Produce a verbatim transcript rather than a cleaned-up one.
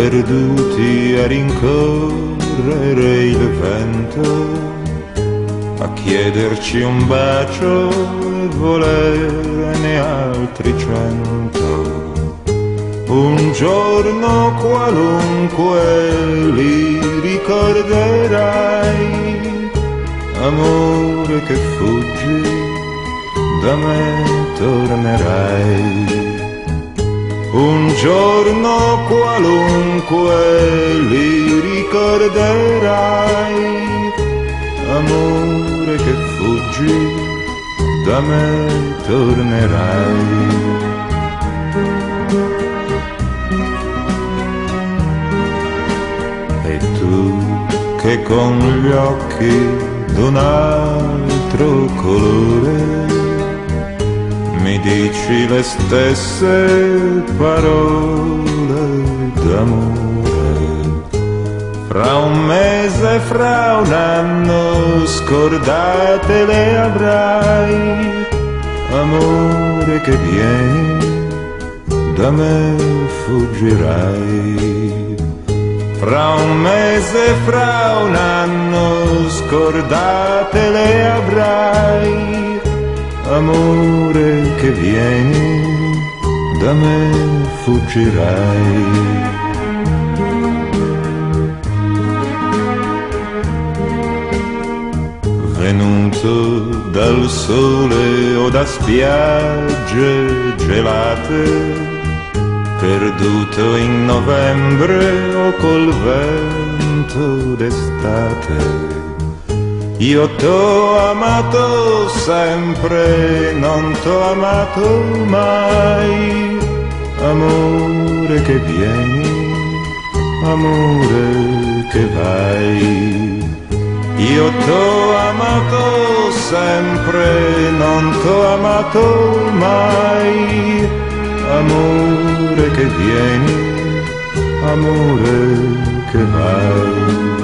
perduti a rincorrere il vento, a chiederci un bacio e volerne altri cento. Un giorno qualunque li ricorderai, amore che fuggi, da me tornerai. Un giorno qualunque li ricorderai, amore che fuggi, da me tornerai. E tu che con gli occhi d'un altro colore mi dici le stesse parole d'amore, fra un mese, fra un anno scordate le avrai, amore che vieni, da me fuggirai. Fra un mese, fra un anno scordate le avrai, amore che vieni, da me fuggirai. Venuto dal sole o da spiagge gelate, perduto in novembre o col vento d'estate, io t'ho amato sempre, non t'ho amato mai, amore che vieni, amore che vai. Io t'ho amato sempre, non t'ho amato mai, amore che vieni, amore che vai.